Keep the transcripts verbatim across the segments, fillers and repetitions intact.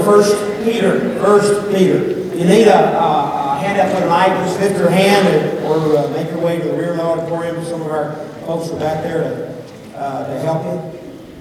First Peter. First Peter. You need a, a, a handout for tonight. Just lift your hand and, or uh, make your way to the rear of the auditorium. Some of our folks are back there to, uh, to help you.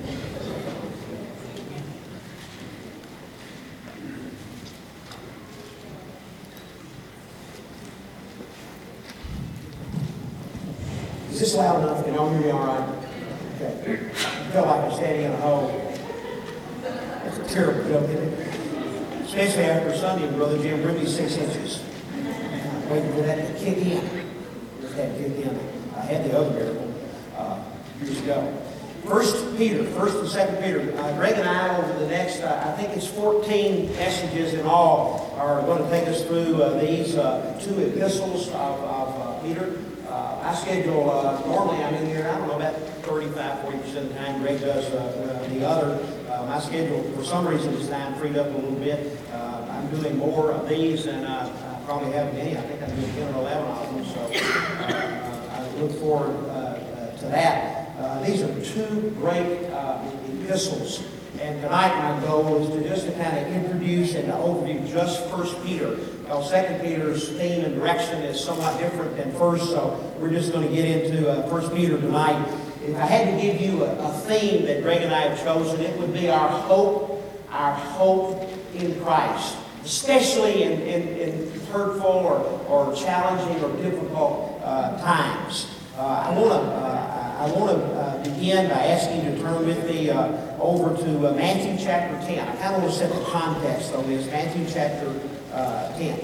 Is this loud enough? Can y'all hear me all right? Okay. I feel like I'm standing in a hole. That's a terrible joke, isn't it? Especially after Sunday, Brother Jim ripped me six inches. I'm waiting for that to kick in. Just had to kick in. I had the other miracle uh, years ago. First Peter, First and Second Peter. Uh, Greg and I, over the next, uh, I think it's fourteen messages in all, are going to take us through uh, these uh, two epistles of, of uh, Peter. Uh, I schedule, uh, normally I'm in here, I don't know, about thirty-five, forty percent of the time. Greg does uh, uh, the other. Uh, my schedule, for some reason, this time freed up a little bit. Uh, I'm doing more of these than uh, I probably have many. I think I'm doing ten or eleven of them, so uh, I look forward uh, uh, to that. Uh, these are two great uh, epistles. And tonight my goal is to just to kind of introduce and to overview just First Peter. Well, Second Peter's theme and direction is somewhat different than First, so we're just going to get into uh, First Peter tonight. If I had to give you a, a theme that Greg and I have chosen, it would be our hope, our hope in Christ, especially in, in, in hurtful or, or challenging or difficult uh, times. Uh, I want to uh, I want to uh, begin by asking you to turn with me uh, over to uh, Matthew chapter ten. I kind of want to set the context on this. Matthew chapter uh, ten.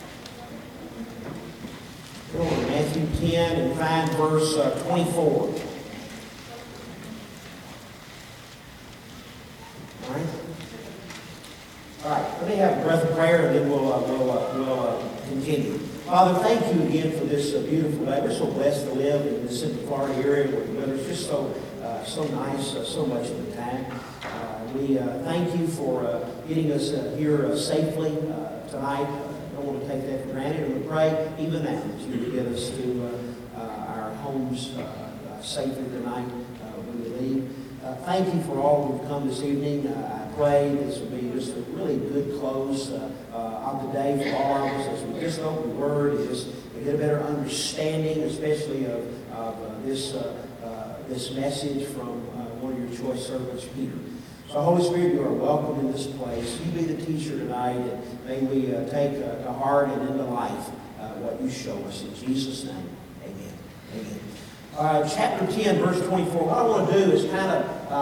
Go to Matthew ten and find verse uh, twenty-four. All right. All right. Let me have a breath of prayer, and then we'll uh, we'll uh, we'll uh, continue. Father, thank you again for this uh, beautiful day. We're so blessed to live in the Central Florida area where the weather's just so uh, so nice, uh, so much of the time. Uh, we uh, thank you for uh, getting us uh, here uh, safely uh, tonight. I don't want to take that for granted, and we pray even now that you would get us to uh, uh, our homes uh, uh, safely tonight uh, when we leave. Uh, thank you for all who've come this evening. Uh, I pray this will be just a really good close uh, uh, of the day for all of us as we just open the Word, as we get a better understanding, especially of, of uh, this uh, uh, this message from uh, one of your choice servants, Peter. So, Holy Spirit, you are welcome in this place. You be the teacher tonight, and may we uh, take uh, to heart and into life uh, what you show us. In Jesus' name, amen. Amen. Uh, chapter ten, verse twenty-four. What I want to do is kind of uh,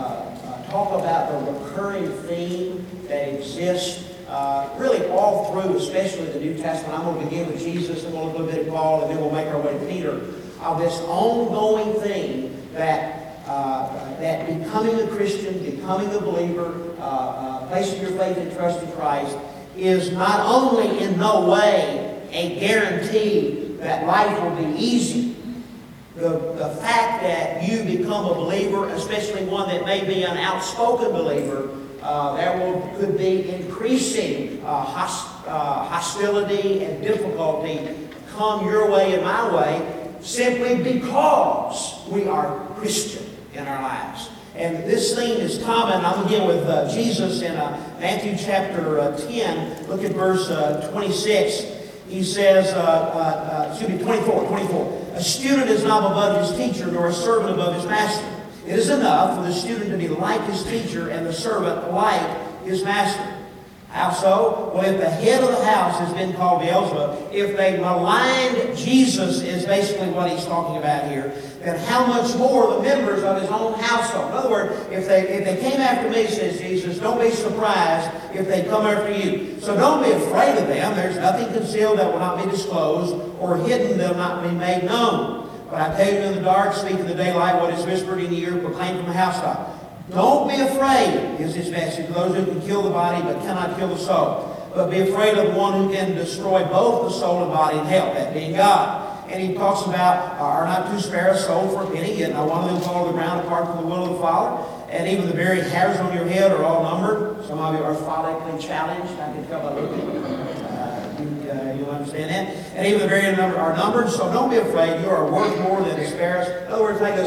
uh, talk about the recurring theme that exists uh, really all through, especially the New Testament. I'm going to begin with Jesus, and we'll look a little bit at Paul, and then we'll make our way to Peter. Of this ongoing theme that uh, that becoming a Christian, becoming a believer, uh, uh, placing your faith and trust in Christ is not only in no way a guarantee that life will be easy. The, the fact that you become a believer, especially one that may be an outspoken believer, uh, there will, could be increasing uh, host, uh, hostility and difficulty come your way and my way simply because we are Christian in our lives. And this theme is common. I'm going to begin with uh, Jesus in uh, Matthew chapter uh, ten. Look at verse uh, twenty-six. He says, uh, uh, uh, excuse me, twenty-four, twenty-four. A student is not above his teacher, nor a servant above his master. It is enough for the student to be like his teacher and the servant like his master. How so? Well, if the head of the house has been called Beelzebub, if they maligned Jesus is basically what he's talking about here, then how much more the members of his own household? In other words, if they if they came after me, says Jesus, don't be surprised if they come after you. So don't be afraid of them. There's nothing concealed that will not be disclosed, or hidden that will not be made known. But I tell you in the dark, speak in the daylight, what is whispered in the ear, proclaim from the housetop. Don't be afraid, is his message, those who can kill the body but cannot kill the soul. But be afraid of the one who can destroy both the soul and body in hell, that being God. And he talks about, uh, are not two sparrows sold for a penny, yet not one of them fall to the ground apart from the will of the Father. And even the very hairs on your head are all numbered. Some of you are orthotically challenged. I can tell by looking. Uh, you, uh, you'll understand that. And even the very number are numbered. So don't be afraid. You are worth more than the sparrows. In other words, take us.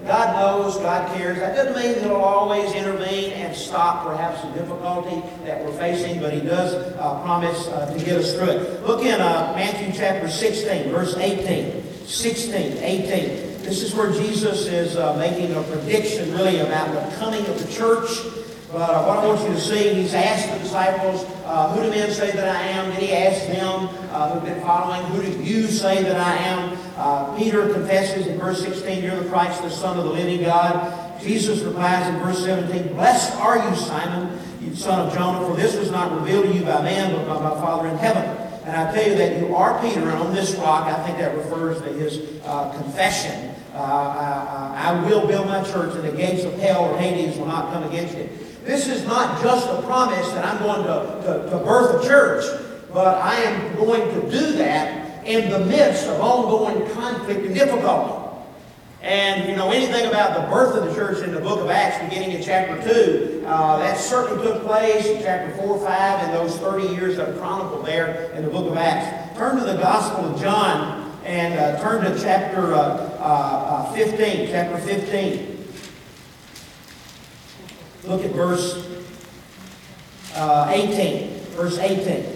God knows, God cares. That doesn't mean that He'll always intervene and stop perhaps the difficulty that we're facing, but He does uh, promise uh, to get us through it. Look in uh, Matthew chapter sixteen, verse eighteen. sixteen, eighteen. This is where Jesus is uh, making a prediction really about the coming of the church. But uh, what I want you to see, He's asked the disciples, uh, who do men say that I am? Then He asked them uh, who've been following, who do you say that I am? Uh, Peter confesses in verse sixteen, you're the Christ, the Son of the living God. Jesus replies in verse seventeen, blessed are you, Simon, you son of Jonah, for this was not revealed to you by man, but by my Father in heaven. And I tell you that you are Peter, and on this rock, I think that refers to his uh, confession. Uh, I, I will build my church, and the gates of hell or Hades will not come against it. This is not just a promise that I'm going to, to, to birth a church, but I am going to do that in the midst of ongoing conflict and difficulty. And if you know anything about the birth of the church in the book of Acts, beginning in chapter two, uh, that certainly took place in chapter four, five, and those thirty years that are chronicled there in the book of Acts. Turn to the Gospel of John and uh, turn to chapter uh, uh, uh, fifteen. Chapter fifteen. Look at verse uh, eighteen. Verse eighteen.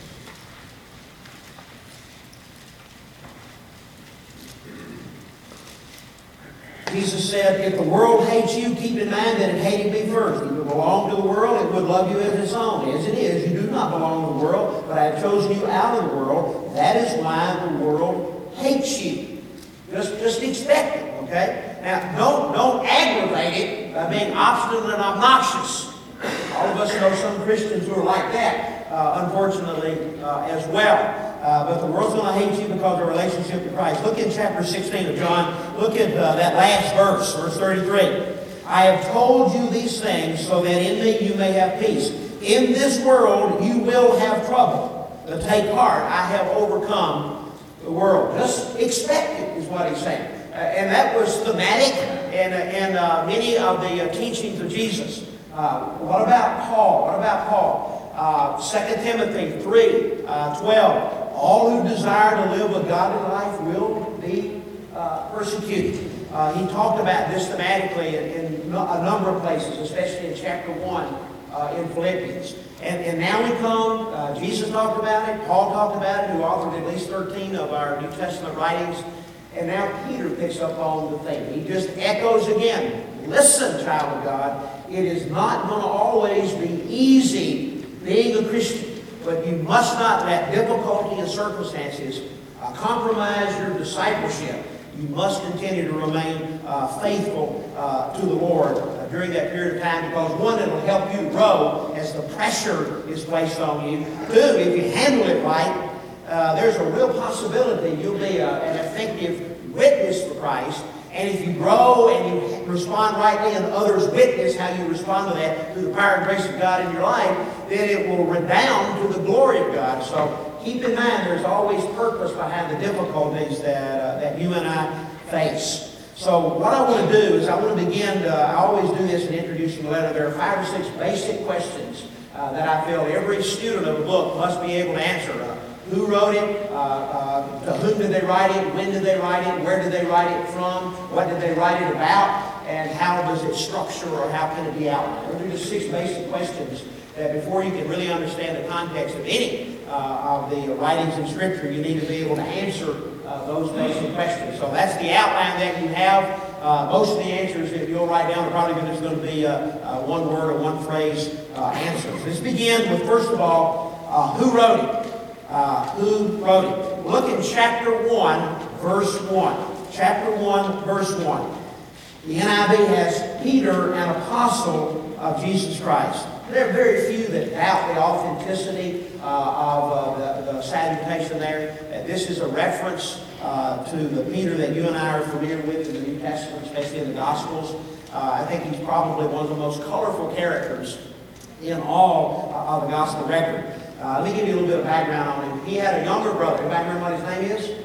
Jesus said, if the world hates you, keep in mind that it hated me first. If you belong to the world, it would love you as its own. As it is, you do not belong to the world, but I have chosen you out of the world. That is why the world hates you. Just, just expect it, okay? Now, don't, don't aggravate it by being obstinate and obnoxious. All of us know some Christians who are like that, uh, unfortunately, uh, as well. Uh, but the world's going to hate you because of a relationship to Christ. Look in chapter sixteen of John. Look at uh, that last verse, verse thirty-three. I have told you these things so that in me you may have peace. In this world you will have trouble. But take heart, I have overcome the world. Just expect it, is what he's saying. Uh, and that was thematic in, in uh, many of the uh, teachings of Jesus. Uh, what about Paul? What about Paul? Uh, Second Timothy three, uh, twelve. All who desire to live a godly life will be uh, persecuted. Uh, he talked about this thematically in, in a number of places, especially in chapter one uh, in Philippians. And, and now we come, uh, Jesus talked about it, Paul talked about it, who authored at least thirteen of our New Testament writings. And now Peter picks up on the thing. He just echoes again. Listen, child of God, it is not going to always be easy being a Christian. But you must not let difficulty and circumstances uh, compromise your discipleship. You must continue to remain uh, faithful uh, to the Lord uh, during that period of time, because one, it'll help you grow as the pressure is placed on you. Two, if you handle it right, uh, there's a real possibility you'll be a, an effective witness for Christ. And if you grow and you respond rightly and others witness how you respond to that through the power and grace of God in your life, then it will redound to the glory of God. So keep in mind there's always purpose behind the difficulties that, uh, that you and I face. So what I want to do is I want to begin to, I always do this in introducing the letter. There are five or six basic questions uh, that I feel every student of a book must be able to answer. Uh, Who wrote it? Uh, uh, to whom did they write it? When did they write it? Where did they write it from? What did they write it about? And how does it structure, or how can it be outlined? Those are just six basic questions that before you can really understand the context of any uh, of the writings in Scripture, you need to be able to answer uh, those basic questions. So that's the outline that you have. Uh, most of the answers that you'll write down are probably just going to be uh, uh, one word or one phrase uh, answers. Let's begin with, first of all, uh, who wrote it? Uh, who wrote it? Look in chapter one, verse one. Chapter one, verse one. The N I V has Peter, an apostle of Jesus Christ. There are very few that doubt the authenticity uh, of uh, the, the salutation there. Uh, this is a reference uh, to the Peter that you and I are familiar with in the New Testament, especially in the Gospels. Uh, I think he's probably one of the most colorful characters in all uh, of the Gospel record. Uh, let me give you a little bit of background on him. He had a younger brother. Anybody remember what his name is?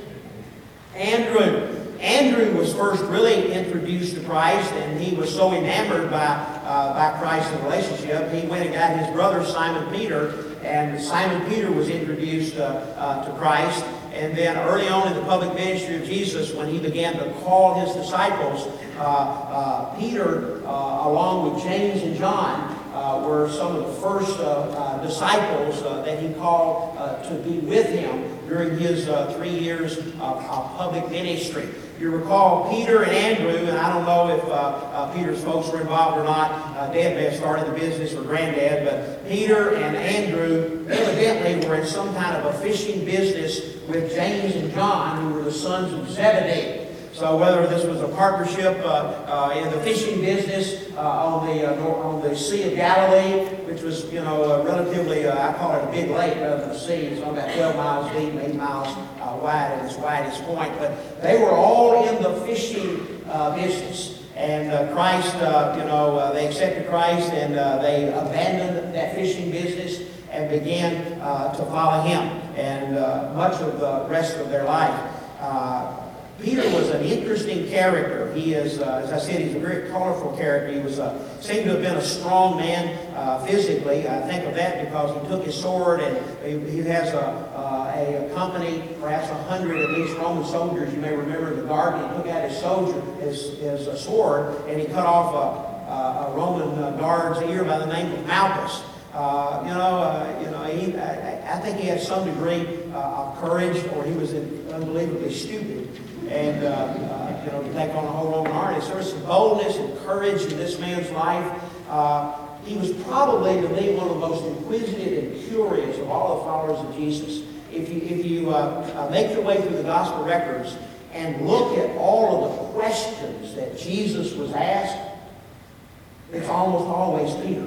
Andrew. Andrew was first really introduced to Christ, and he was so enamored by, uh, by Christ's relationship, he went and got his brother Simon Peter, and Simon Peter was introduced uh, uh, to Christ. And then early on in the public ministry of Jesus, when he began to call his disciples, uh, uh, Peter, uh, along with James and John, uh, were some of the first uh, uh, disciples uh, that he called uh, to be with him during his uh, three years of, of public ministry. You recall Peter and Andrew, and I don't know if uh, uh, Peter's folks were involved or not. Uh, Dad may have started the business, or Granddad, but Peter and Andrew evidently were in some kind of a fishing business with James and John, who were the sons of Zebedee. So whether this was a partnership uh, uh, in the fishing business uh, on the uh, on the Sea of Galilee, which was, you know, uh, relatively, uh, I call it a big lake rather than a sea. It's about twelve miles deep, eight miles uh, wide at its widest point. But they were all in the fishing uh, business. And uh, Christ, uh, you know, uh, they accepted Christ, and uh, they abandoned that fishing business and began uh, to follow Him. And uh, much of the rest of their life. Uh, Peter was an interesting character. He is, uh, as I said, he's a very colorful character. He was uh, seemed to have been a strong man uh, physically. I think of that because he took his sword, and he, he has a, uh, a company, perhaps a hundred at least Roman soldiers. You may remember in the garden, he took out his soldier, his, his uh, sword, and he cut off a, a, a Roman uh, guard's ear by the name of Malchus. Uh, you know, uh, you know, he, I, I think he had some degree uh, of courage, or he was unbelievably stupid. And, uh, uh, you know, to take on a whole Roman army. There was some boldness and courage in this man's life. Uh, he was probably, to me, one of the most inquisitive and curious of all the followers of Jesus. If you, if you uh, uh, make your way through the gospel records and look at all of the questions that Jesus was asked, it's almost always Peter.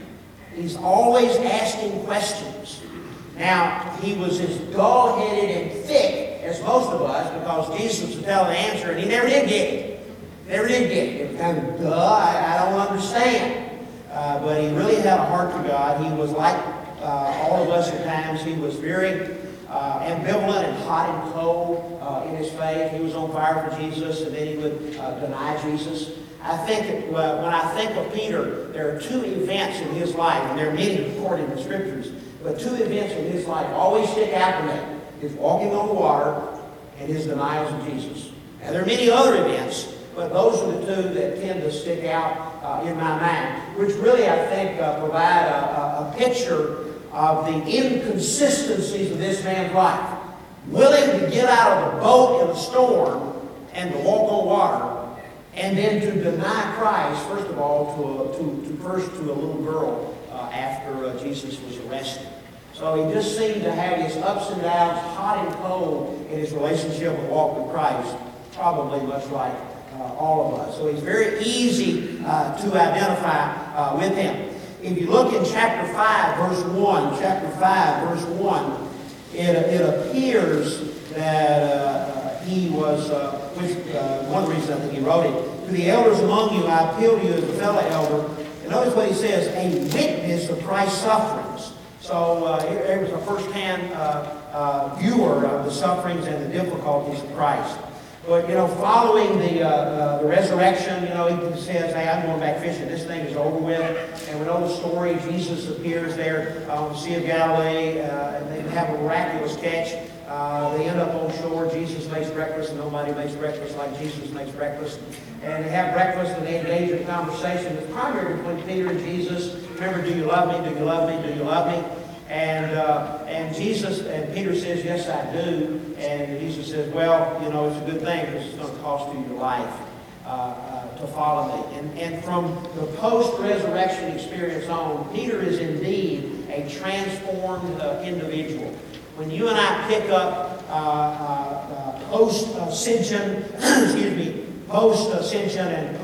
He's always asking questions. Now, he was as dull-headed and thick as most of us, because Jesus would tell the answer, and he never did get it. Never did get it. It was kind of, duh, I, I don't understand. Uh, but he really had a heart for God. He was like uh, all of us at times. He was very uh, ambivalent and hot and cold uh, in his faith. He was on fire for Jesus, and then he would uh, deny Jesus. I think that, uh, when I think of Peter, there are two events in his life, and there are many recorded in the Scriptures, but two events in his life always stick out to me. His walking on the water and his denials of Jesus. Now, there are many other events, but those are the two that tend to stick out uh, in my mind, which really, I think, uh, provide a, a picture of the inconsistencies of this man's life. Willing to get out of the boat in a storm and to walk on water, and then to deny Christ, first of all, to, a, to, to first to a little girl uh, after uh, Jesus was arrested. So he just seemed to have his ups and downs, hot and cold, in his relationship and walk with Christ, probably much like uh, all of us. So he's very easy uh, to identify uh, with him. If you look in chapter five, verse one, chapter five, verse one, it, it appears that uh, he was, uh, which, uh, one of the reasons I think he wrote it, to the elders among you, I appeal to you as a fellow elder. And notice what he says, a witness of Christ's sufferings. So uh, here, here was a first-hand uh, uh, viewer of the sufferings and the difficulties of Christ. But, you know, following the, uh, uh, the resurrection, you know, he says, hey, I'm going back fishing. This thing is over with. And we know the story. Jesus appears there on the Sea of Galilee, uh, and they have a miraculous catch. Uh, they end up on shore. Jesus makes breakfast, and nobody makes breakfast like Jesus makes breakfast. And they have breakfast, and they engage in conversation. It's primary between Peter and Jesus. Remember, do you love me? Do you love me? Do you love me? And uh, and Jesus, and Peter says, yes, I do. And Jesus says, well, you know, it's a good thing because it's going to cost you your life uh, uh, to follow me. And, and from the post-resurrection experience on, Peter is indeed a transformed uh, individual. When you and I pick up uh, uh, uh, post-ascension, excuse me, post-ascension and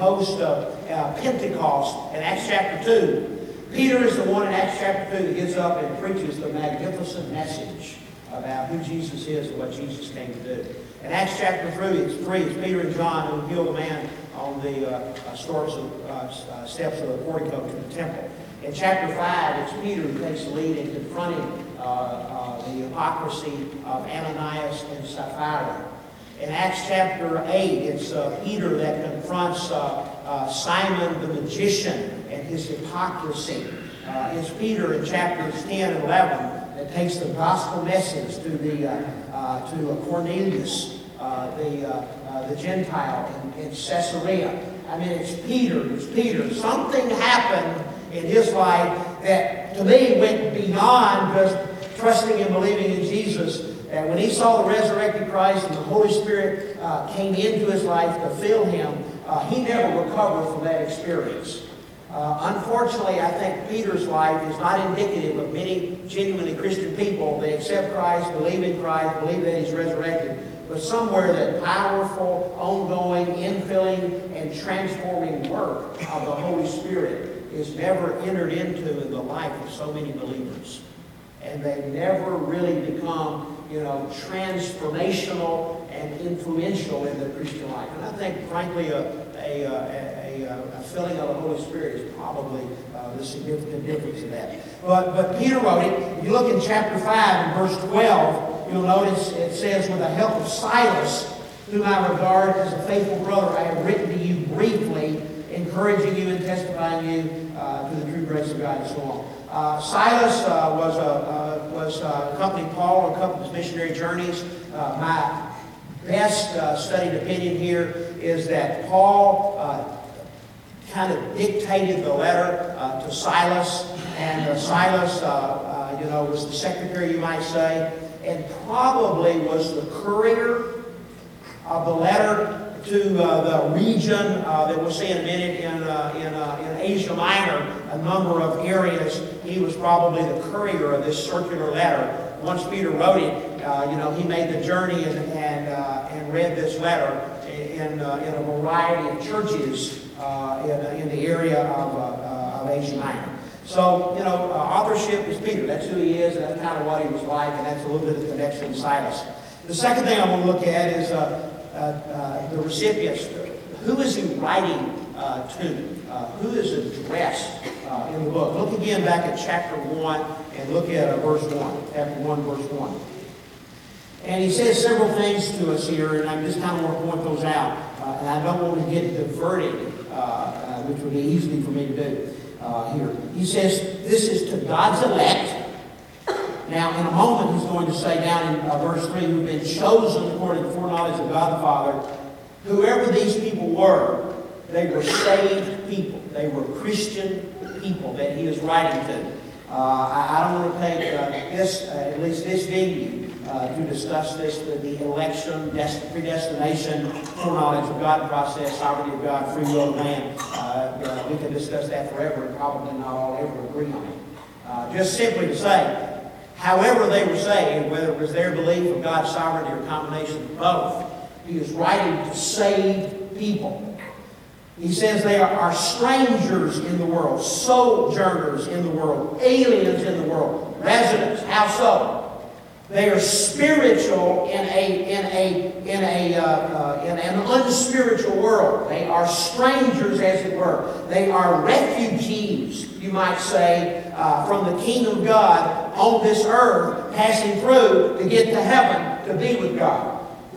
post-Pentecost uh, uh, in Acts chapter two, Peter is the one in Acts chapter two that gets up and preaches the magnificent message about who Jesus is and what Jesus came to do. In Acts chapter three, it's, three, it's Peter and John who heal the man on the uh, uh, steps, of, uh, steps of the portico to the temple. In chapter five, it's Peter who takes the lead in confronting uh, uh, the hypocrisy of Ananias and Sapphira. In Acts chapter eight, it's uh, Peter that confronts uh, uh, Simon the magician and his hypocrisy. Uh, it's Peter in chapters ten and eleven that takes the gospel message to the uh, uh, to Cornelius, uh, the uh, uh, the Gentile in, in Caesarea. I mean, it's Peter. It's Peter. Something happened in his life that, to me, went beyond just trusting and believing in Jesus. And when he saw the resurrected Christ and the Holy Spirit uh, came into his life to fill him, uh, he never recovered from that experience. Uh, unfortunately, I think Peter's life is not indicative of many genuinely Christian people. They accept Christ, believe in Christ, believe that he's resurrected. But somewhere that powerful, ongoing, infilling, and transforming work of the Holy Spirit is never entered into in the life of so many believers. And they never really become, you know, transformational and influential in the Christian life. And I think, frankly, a, a, a, a, a filling of the Holy Spirit is probably uh, the significant difference in that. But, but Peter wrote it. If you look in chapter five and verse twelve, you'll notice it says, with the help of Silas, whom I regard as a faithful brother, I have written to you briefly, encouraging you and testifying you uh, to the true grace of God, and so on. Uh, Silas uh, was, uh, uh, was uh, accompanied Paul on a couple of his missionary journeys. Uh, my best uh, studied opinion here is that Paul uh, kind of dictated the letter uh, to Silas, and uh, Silas, uh, uh, you know, was the secretary, you might say, and probably was the courier of the letter to uh, the region uh, that we'll see in a minute in, uh, in, uh, in Asia Minor, a number of areas. He was probably the courier of this circular letter. Once Peter wrote it, uh, you know, he made the journey and, and, uh, and read this letter in, uh, in a variety of churches uh, in, in the area of, uh, of Asia Minor. So, you know, uh, authorship is Peter. That's who he is, and that's kind of what he was like, and that's a little bit of the connection with Silas. The second thing I want to look at is uh, uh, uh, the recipients. Who is he writing uh, to? Uh, who is addressed uh, in the book? Look again back at chapter one and look at uh, verse one. Chapter one, verse one. And he says several things to us here, and I just kind of want to point those out. Uh, and I don't want to get diverted, uh, uh, which would be easy for me to do. Uh, here. He says, this is to God's elect. Now, in a moment, he's going to say down in uh, verse three, who've been chosen according to the foreknowledge of God the Father. Whoever these people were, they were saved people. They were Christian people that he is writing to. Uh, I, I don't want to take uh, this, uh, at least this venue, uh, to discuss this, the, the election, predestination, foreknowledge of God process, sovereignty of God, free will of man. Uh, uh, we can discuss that forever and probably not all ever agree on it. Uh, just simply to say, however they were saved, whether it was their belief of God's sovereignty or a combination of both, he is writing to saved people. He says they are, are strangers in the world, sojourners in the world, aliens in the world, residents. How so? They are spiritual in a in a in a uh, uh, in an unspiritual world. They are strangers, as it were. They are refugees, you might say, uh, from the kingdom of God on this earth, passing through to get to heaven to be with God.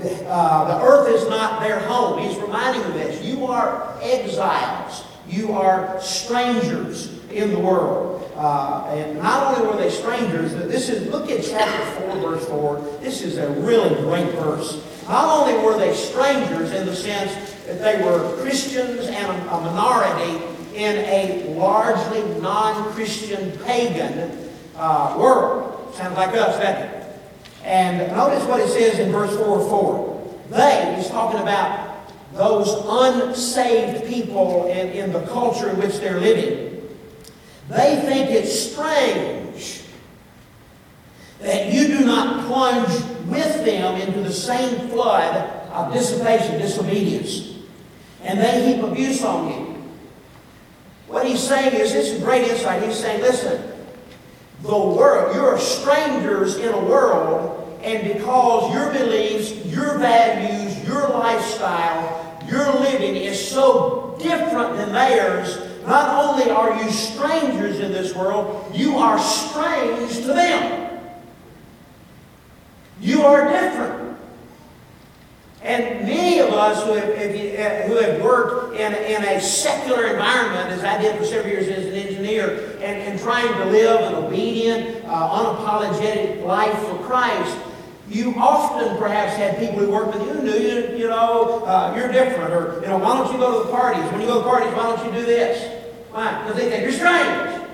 Uh, the earth is not their home. He's reminding them of this. You are exiles. You are strangers in the world. Uh, and not only were they strangers, this is, look at chapter four, verse four. This is a really great verse. Not only were they strangers in the sense that they were Christians and a, a minority in a largely non-Christian pagan uh, world. Sounds like us, doesn't it? And notice what it says in verse four four. They, he's talking about those unsaved people in, in the culture in which they're living. They think it's strange that you do not plunge with them into the same flood of dissipation, disobedience. And they heap abuse on you. What he's saying is, this is great insight. He's saying, listen, the world, you're strangers in a world, and because your beliefs, your values, your lifestyle, your living is so different than theirs, not only are you strangers in this world, you are strange to them. You are different. And many of us who have, if, who have worked in, in a secular environment, as I did for several years as an engineer, and, and trying to live an obedient, uh, unapologetic life for Christ, You often perhaps had people who worked with you who knew you, you know, uh, you're different. Or, you know, why don't you go to the parties? When you go to the parties, why don't you do this? Why? Because they think you're strange.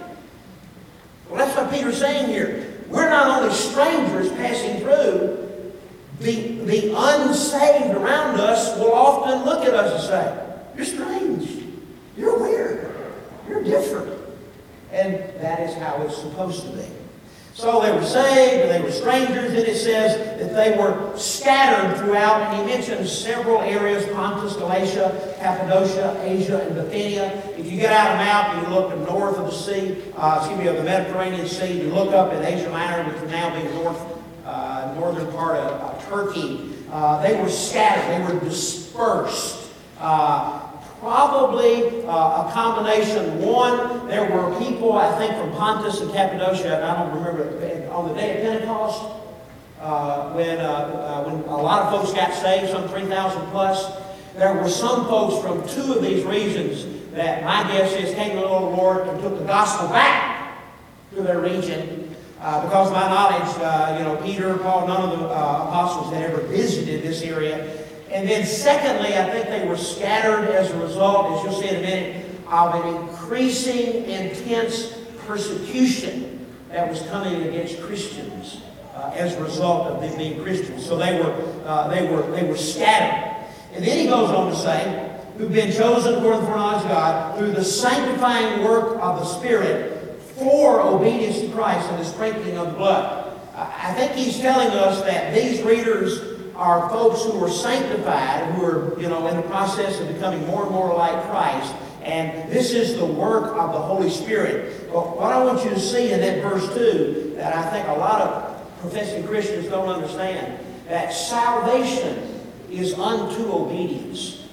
Well, that's what Peter's saying here. We're not only strangers passing through, the, the unsaved around us will often look at us and say, you're strange. You're weird. You're different. And that is how it's supposed to be. So they were saved, and they were strangers, and it says that they were scattered throughout, and he mentions several areas: Pontus, Galatia, Cappadocia, Asia, and Bithynia. If you get out a map and you look to the north of the sea, uh, excuse me, of the Mediterranean Sea, you look up in Asia Minor, which would now be the north, uh, northern part of uh, Turkey, uh, they were scattered, they were dispersed. Uh, Probably uh, a combination. One, there were people, I think, from Pontus and Cappadocia, and I don't remember, on the day of Pentecost, uh, when, uh, uh, when a lot of folks got saved, some three thousand plus, there were some folks from two of these regions that, my guess is, came to the Lord and took the gospel back to their region. Uh, because of my knowledge, uh, you know, Peter, Paul, none of the uh, apostles had ever visited this area. And then secondly, I think they were scattered as a result, as you'll see in a minute, of an increasing, intense persecution that was coming against Christians uh, as a result of them being Christians. So they were, uh, they were, they were scattered. And then he goes on to say, who've been chosen according to the foreknowledge of God through the sanctifying work of the Spirit for obedience to Christ and the sprinkling of the blood. I think he's telling us that these readers are folks who are sanctified, who are, you know, in the process of becoming more and more like Christ. And this is the work of the Holy Spirit. But what I want you to see in that verse two, that I think a lot of professing Christians don't understand, that salvation is unto obedience.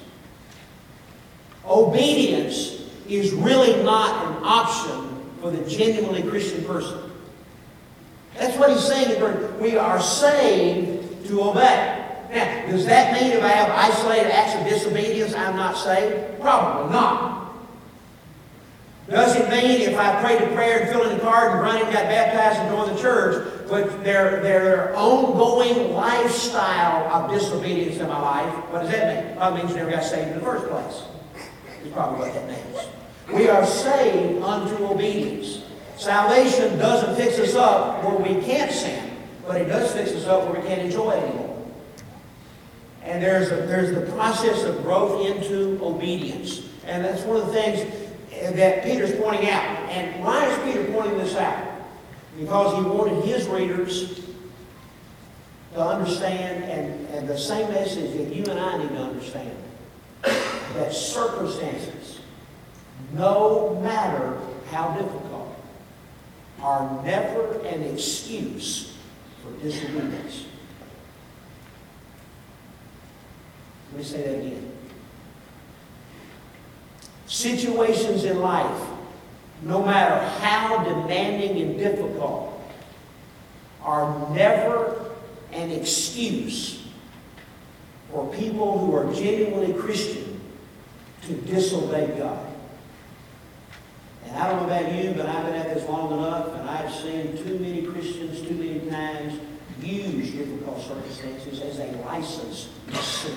Obedience is really not an option for the genuinely Christian person. That's what he's saying. We are saved to obey. Now, does that mean if I have isolated acts of disobedience, I'm not saved? Probably not. Does it mean if I prayed a prayer and filled in a card and run and got baptized and joined the church, but their, their ongoing lifestyle of disobedience in my life, what does that mean? Probably means you never got saved in the first place. That's probably what that means. We are saved unto obedience. Salvation doesn't fix us up where we can't sin, but it does fix us up where we can't enjoy it anymore. And there's, a, there's the process of growth into obedience. And that's one of the things that Peter's pointing out. And why is Peter pointing this out? Because he wanted his readers to understand, and, and the same message that you and I need to understand, that circumstances, no matter how difficult, are never an excuse for disobedience. Let me say that again. Situations in life, no matter how demanding and difficult, are never an excuse for people who are genuinely Christian to disobey God. And I don't know about you, but I've been at this long enough, and I've seen too many Christians too many times use difficult circumstances as a license to sin.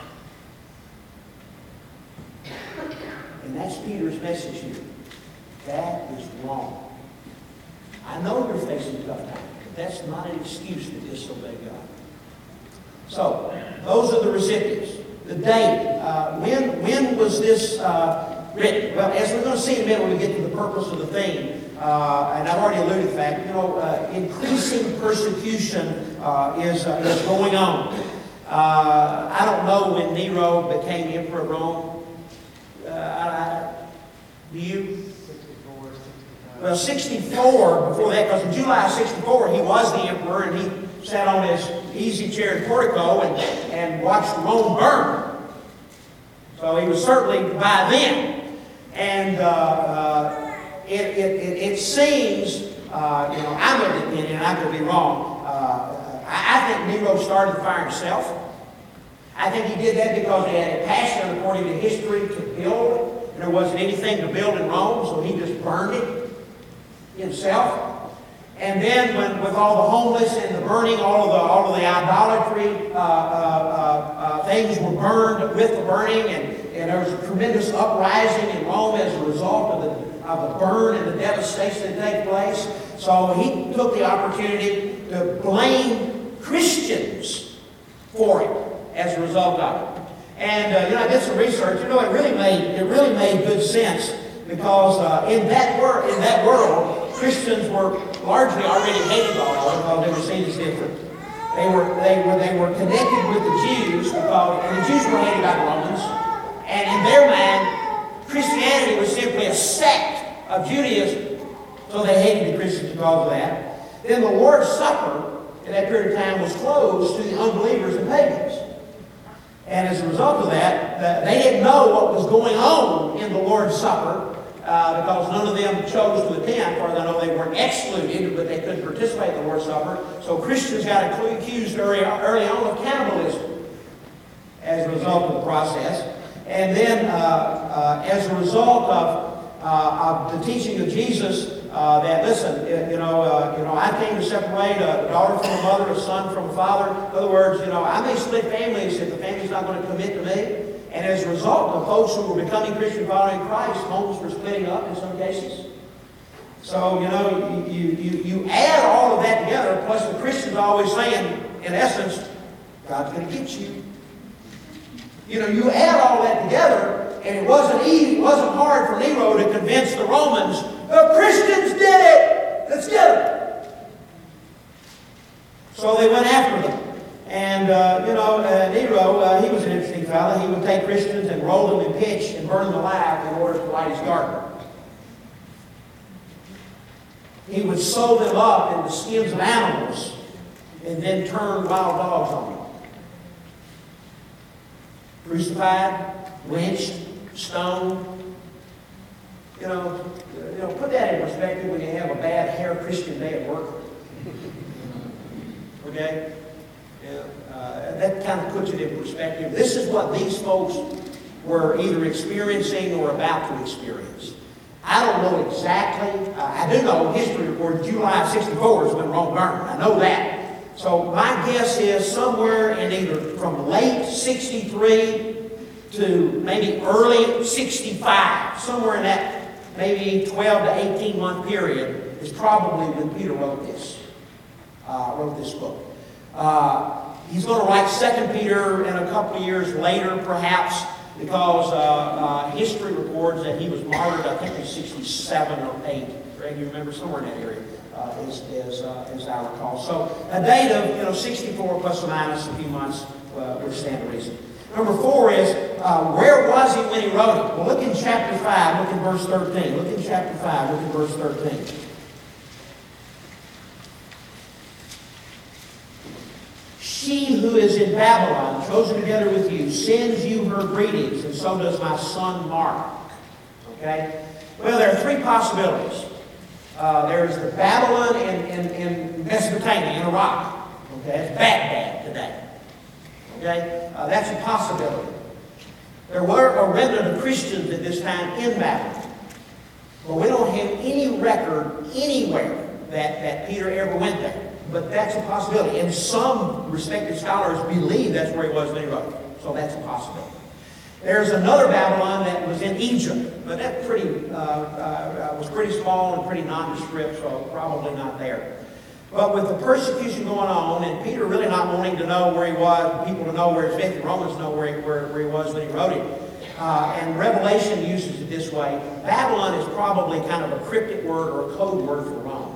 And that's Peter's message here. That is wrong. I know you're facing tough times, but that's not an excuse to disobey God. So, those are the recipients. The date. Uh, when, when was this uh, written? Well, as we're going to see in a minute when we get to the purpose of the theme, uh, and I've already alluded to the fact, you know, uh, increasing persecution uh, is, uh, is going on. Uh, I don't know when Nero became emperor of Rome. Uh, I, do you? Well, sixty-four, before that, because in July sixty-four, he was the emperor, and he sat on his easy chair in Portico and, and watched Rome burn. So he was certainly by then. And uh, uh, it, it, it, it seems, uh, you know, I'm of the opinion, and I could be wrong, uh, I, I think Nero started the fire himself. I think he did that because he had a passion, according to history, to build. And there wasn't anything to build in Rome, so he just burned it himself. And then when, with all the homeless and the burning, all of the, all of the idolatry, uh, uh, uh, uh, things were burned with the burning, and, and there was a tremendous uprising in Rome as a result of the, of the burn and the devastation that took place. So he took the opportunity to blame Christians for it as a result of it. And uh, you know, I did some research. You know, it really made it really made good sense, because uh, in that world, in that world, Christians were largely already hated by all because they were seen as different. They were they were they were connected with the Jews because, and the Jews were hated by the Romans, and in their mind, Christianity was simply a sect of Judaism, so they hated the Christians because of that. Then the Lord's Supper in that period of time was closed to the unbelievers and pagans. And as a result of that, they didn't know what was going on in the Lord's Supper uh, because none of them chose to attend. Or I know they weren't excluded, but they couldn't participate in the Lord's Supper. So Christians got accused early, early on of cannibalism as a result of the process. And then uh, uh, as a result of, uh, of the teaching of Jesus, Uh, that listen, you know, uh, you know, I came to separate a daughter from a mother, a son from a father. In other words, you know, I may split families if the family's not going to commit to me. And as a result of folks who were becoming Christian following Christ, homes were splitting up in some cases. So, you know, you, you, you add all of that together, plus the Christians always saying, in essence, God's going to get you. You know, you add all that together, and it wasn't easy, it wasn't hard for Nero to convince the Romans, the Christians did it! Let's get them! So they went after them. And, uh, you know, uh, Nero, uh, he was an interesting fellow. He would take Christians and roll them in pitch and burn them alive in order to light his garden. He would sew them up in the skins of animals and then turn wild dogs on them. Crucified, lynched, stoned. You know, you know, put that in perspective when you have a bad hair Christian day at work. Okay? Yeah, uh, that kind of puts it in perspective. This is what these folks were either experiencing or about to experience. I don't know exactly. Uh, I do know history reports July of sixty-four is when Rome burned. I know that. So my guess is somewhere in either from late sixty-three to maybe early sixty-five, somewhere in that maybe twelve to eighteen month period is probably when Peter wrote this, uh, wrote this book. Uh, he's going to write Second Peter in a couple of years later, perhaps, because uh, uh, history records that he was martyred, I think in sixty-seven or eight. Greg, you remember, somewhere in that area, uh, as, as, uh, as I recall. So a date of, you know, sixty-four plus or minus a few months uh, would stand to reason. Number four is, uh, where was he when he wrote it? Well, look in chapter five, look in verse thirteen. Look in chapter five, look in verse thirteen. She who is in Babylon, chosen together with you, sends you her greetings, and so does my son Mark. Okay? Well, there are three possibilities. Uh, there's the Babylon in, in, in Mesopotamia, in Iraq. Okay? It's Baghdad today. Okay? Uh, that's a possibility. There were a remnant of Christians at this time in Babylon. But we don't have any record anywhere that, that Peter ever went there. But that's a possibility. And some respected scholars believe that's where he was when he wrote it. So that's a possibility. There's another Babylon that was in Egypt. But that pretty, uh, uh, was pretty small and pretty nondescript, so probably not there. But with the persecution going on, and Peter really not wanting to know where he was, people to know where he's been, the Romans know where he, where, where he was when he wrote it. Uh, and Revelation uses it this way. Babylon is probably kind of a cryptic word or a code word for Rome.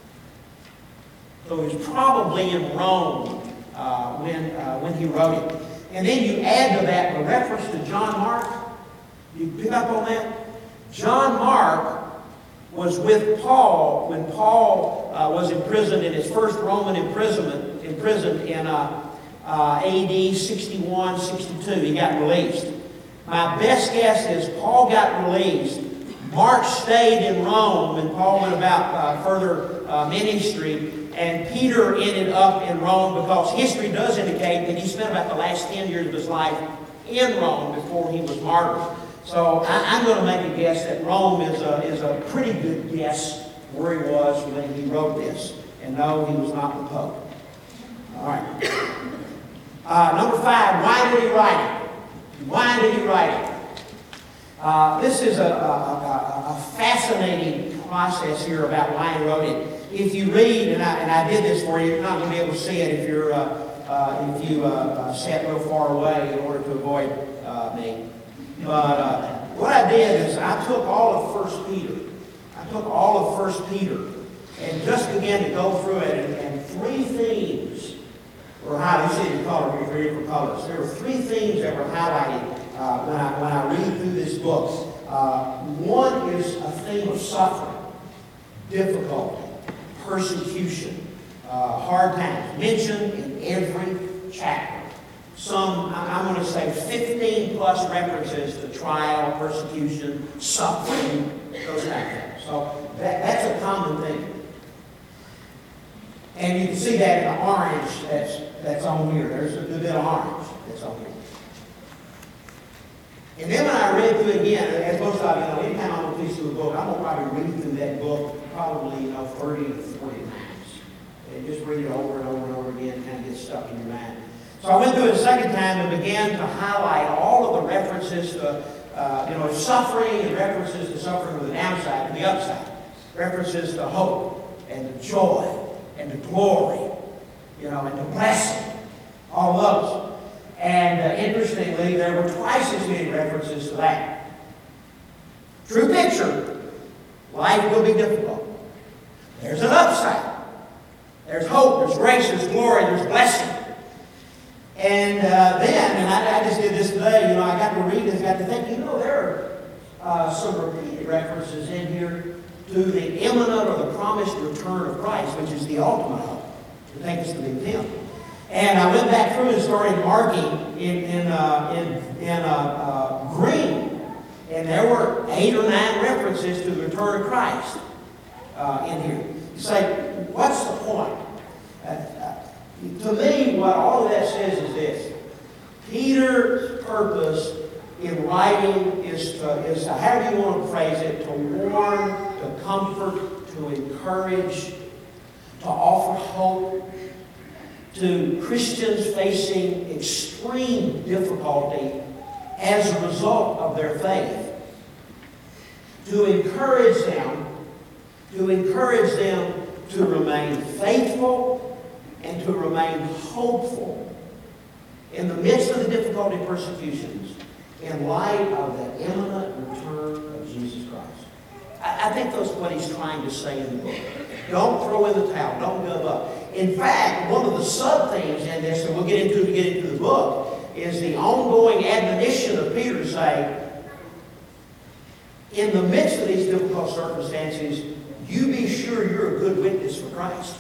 So he's probably in Rome uh, when, uh, when he wrote it. And then you add to that the reference to John Mark. You pick up on that? John Mark was with Paul when Paul uh, was imprisoned in his first Roman imprisonment, imprisoned in uh, uh, A D sixty-one, sixty-two. He got released. My best guess is Paul got released. Mark stayed in Rome, and Paul went about uh, further uh, ministry. And Peter ended up in Rome because history does indicate that he spent about the last ten years of his life in Rome before he was martyred. So I, I'm going to make a guess that Rome is a, is a pretty good guess where he was when he wrote this. And no, he was not the Pope. All right. Uh, number five, why did he write it? Why did he write it? Uh, this is a, a, a, a fascinating process here about why he wrote it. If you read, and I, and I did this for you, you're not going to be able to see it if you're uh, uh, if you uh, uh, sat real far away in order to avoid uh, me. But uh, what I did is I took all of First Peter. I took all of First Peter and just began to go through it, and, and three themes were highlighted. You see the color here, three different colors. There were three themes that were highlighted uh, when I when I read through this book. Uh, one is a theme of suffering, difficulty, persecution, uh, hard times, mentioned in every chapter. Some, I'm going to say fifteen plus references to trial, persecution, suffering, those kind of things. So that, that's a common thing. And you can see that in the orange that's, that's on here. There's a good bit of orange that's on here. And then when I read through it again, as most of you know, anytime I'm going to through a book, I'm going to probably read through that book probably, you know, thirty to forty times. And just read it over and over and over again and kind of get stuck in your mind. So I went through it a second time and began to highlight all of the references to, uh, you know, suffering and references to suffering with the downside and the upside. References to hope and to joy and to glory, you know, and to blessing. All those. And uh, interestingly, there were twice as many references to that. True picture. Life will be difficult. There's an upside. There's hope, there's grace, there's glory, there's blessing. And uh, then, and I, I just did this today, you know, I got to read this, got to think, you know, there are uh, some repeated references in here to the imminent or the promised return of Christ, which is the ultimate hope, to take us to be with Him. And I went back through and started marking in, in, uh, in, in uh, uh, green, and there were eight or nine references to the return of Christ uh, in here. You say, what's the point? Uh, uh, to me, what all of that says is this. Peter's purpose in writing is to, is to, however you want to phrase it, to warn, to comfort, to encourage, to offer hope to Christians facing extreme difficulty as a result of their faith. To encourage them, to encourage them to remain faithful and to remain hopeful in the midst of the difficulty and persecutions in light of the imminent return of Jesus Christ. I, I think that's what he's trying to say in the book. Don't throw in the towel. Don't give up. In fact, one of the sub-themes in this that we'll get into to get into the book is the ongoing admonition of Peter to say, in the midst of these difficult circumstances, you be sure you're a good witness for Christ.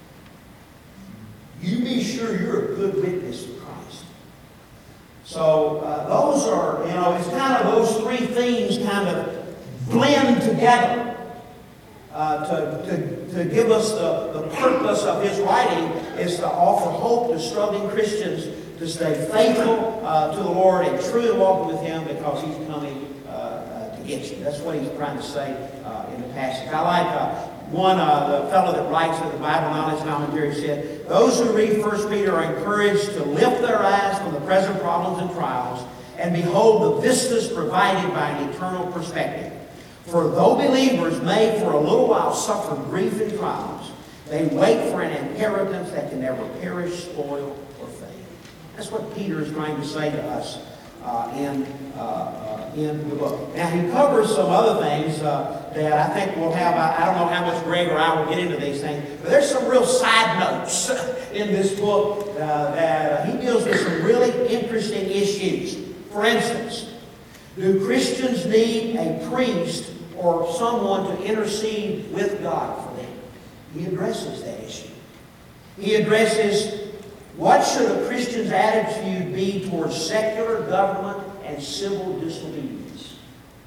You be sure you're a good witness for Christ. So uh, those are, you know, it's kind of those three themes kind of blend together. Uh, to, to, to give us the, the purpose of his writing is to offer hope to struggling Christians to stay faithful uh, to the Lord and true to walking with Him because He's coming uh, uh, to get you. That's what he's trying to say uh, in the passage. I like uh, one, uh, the fellow that writes in the Bible Knowledge Commentary said, those who read First Peter are encouraged to lift their eyes from the present problems and trials and behold the vistas provided by an eternal perspective. For though believers may for a little while suffer grief and trials, they wait for an inheritance that can never perish, spoil, or fade. That's what Peter is trying to say to us uh, in, uh, uh, in the book. Now, he covers some other things uh, that I think we'll have. I, I don't know how much Greg or I will get into these things, but there's some real side notes in this book uh, that uh, he deals with some really interesting issues. For instance, do Christians need a priest or someone to intercede with God for them? He addresses that issue. He addresses what should a Christian's attitude be towards secular government and civil disobedience.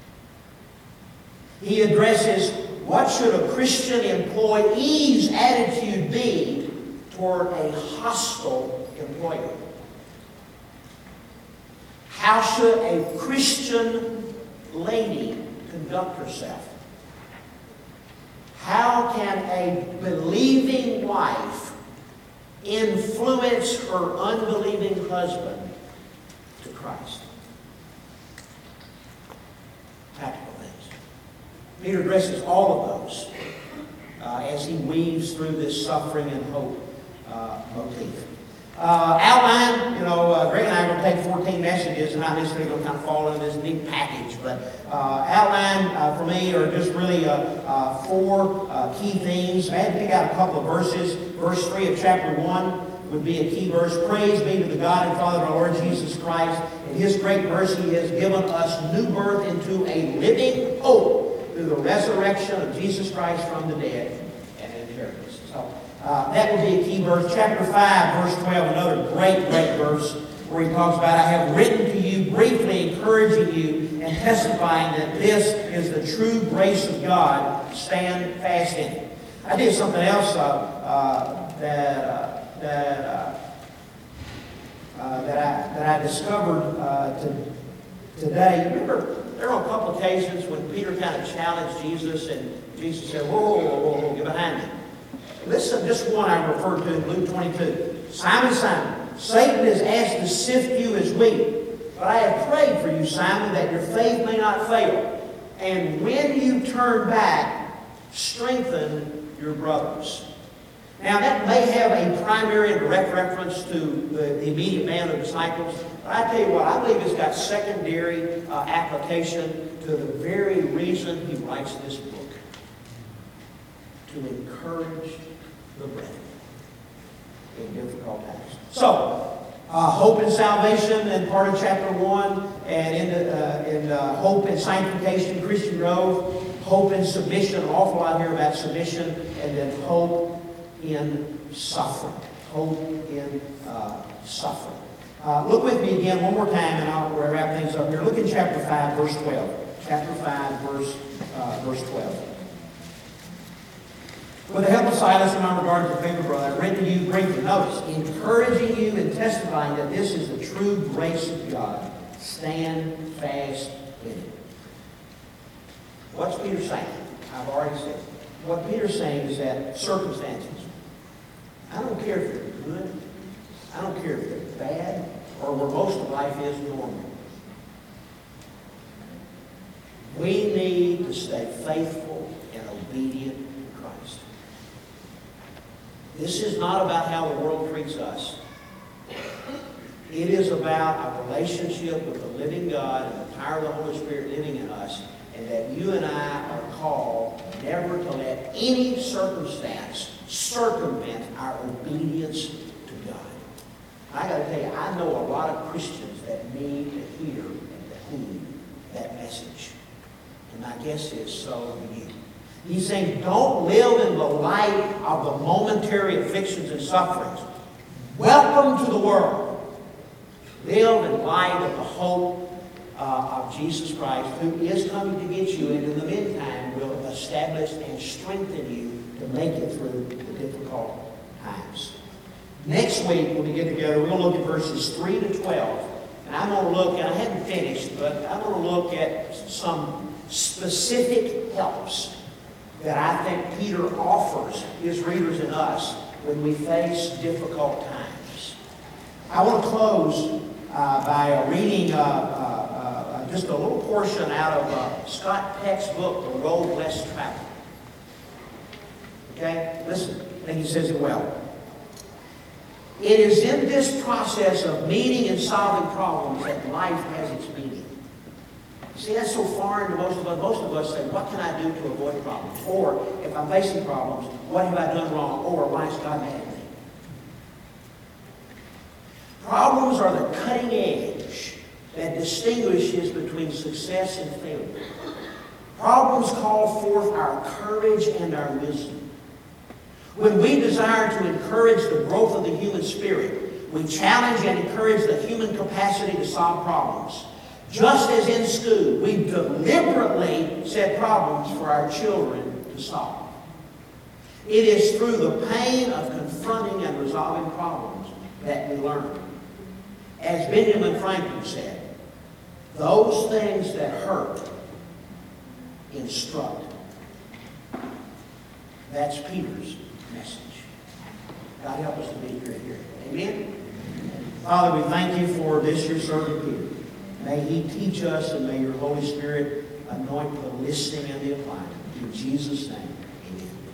He addresses what should a Christian employee's attitude be toward a hostile employer. How should a Christian lady conduct herself? How can a believing wife influence her unbelieving husband to Christ? Practical things. Peter addresses all of those uh, as he weaves through this suffering and hope uh, motif. Uh, outline, you know, uh, Greg and I are going to take fourteen messages, and not necessarily going to kind of fall in this neat package, but uh, outline uh, for me are just really uh, uh, four uh, key themes. I had to pick out a couple of verses. Verse three of chapter one would be a key verse. Praise be to the God and Father of our Lord Jesus Christ. In His great mercy, He has given us new birth into a living hope through the resurrection of Jesus Christ from the dead and an inheritance. So, Uh, that would be a key verse. Chapter five, verse twelve, another great, great verse where he talks about, I have written to you briefly, encouraging you and testifying that this is the true grace of God. Stand fast in it. I did something else uh, uh, that, uh, that, uh, uh, that, I, that I discovered uh, to, today. Remember, there were a couple of occasions when Peter kind of challenged Jesus, and Jesus said, whoa, whoa, whoa, whoa, whoa, get behind me. Listen, just one I referred to in Luke twenty-two. Simon, Simon, Satan has asked to sift you as wheat, but I have prayed for you, Simon, that your faith may not fail. And when you turn back, strengthen your brothers. Now, that may have a primary and direct reference to the, the immediate band of disciples. But I tell you what, I believe it's got secondary uh, application to the very reason he writes this book. To encourage the brethren in difficult times. So, uh, hope and salvation in part of chapter one, and in, uh, in uh, hope and sanctification, Christian growth, hope and submission, an awful lot here about submission, and then hope in suffering. Hope in uh, suffering. Uh, look with me again one more time, and I'll wrap things up here. Look in chapter five, verse twelve. Chapter five, verse, uh, verse twelve. With the help of Silas and my regard to the faithful brother, I've written to you briefly, notice, encouraging you and testifying that this is the true grace of God. Stand fast in it. What's Peter saying? I've already said. What Peter's saying is that circumstances, I don't care if they're good, I don't care if they're bad, or where most of life is normal. We need to stay faithful and obedient. This is not about how the world treats us. It is about our relationship with the living God and the power of the Holy Spirit living in us, and that you and I are called never to let any circumstance circumvent our obedience to God. I got to tell you, I know a lot of Christians that need to hear and to heed that message. And my guess is so do you. He's saying, don't live in the light of the momentary afflictions and sufferings. Welcome to the world. Live in light of the hope uh, of Jesus Christ, who is coming to get you, and in the meantime will establish and strengthen you to make it through the difficult times. Next week, when we get together, we're going to look at verses three to twelve. And I'm going to look, and I haven't finished, but I'm going to look at some specific helps that I think Peter offers his readers and us when we face difficult times. I want to close uh, by uh, reading uh, uh, uh, just a little portion out of uh, Scott Peck's book, The Road Less Traveled. Okay? Listen, I think he says it well. It is in this process of meeting and solving problems that life has its meaning. See, that's so foreign to most of us. Most of us say, what can I do to avoid problems? Or, if I'm facing problems, what have I done wrong? Or, why is God mad at me? Problems are the cutting edge that distinguishes between success and failure. Problems call forth our courage and our wisdom. When we desire to encourage the growth of the human spirit, we challenge and encourage the human capacity to solve problems. Just as in school, we deliberately set problems for our children to solve. It is through the pain of confronting and resolving problems that we learn. As Benjamin Franklin said, those things that hurt instruct. That's Peter's message. God help us to be here and hear it. Amen? Father, we thank you for this, your servant Peter. May he teach us, and may your Holy Spirit anoint the listening and the applying. In Jesus' name, amen.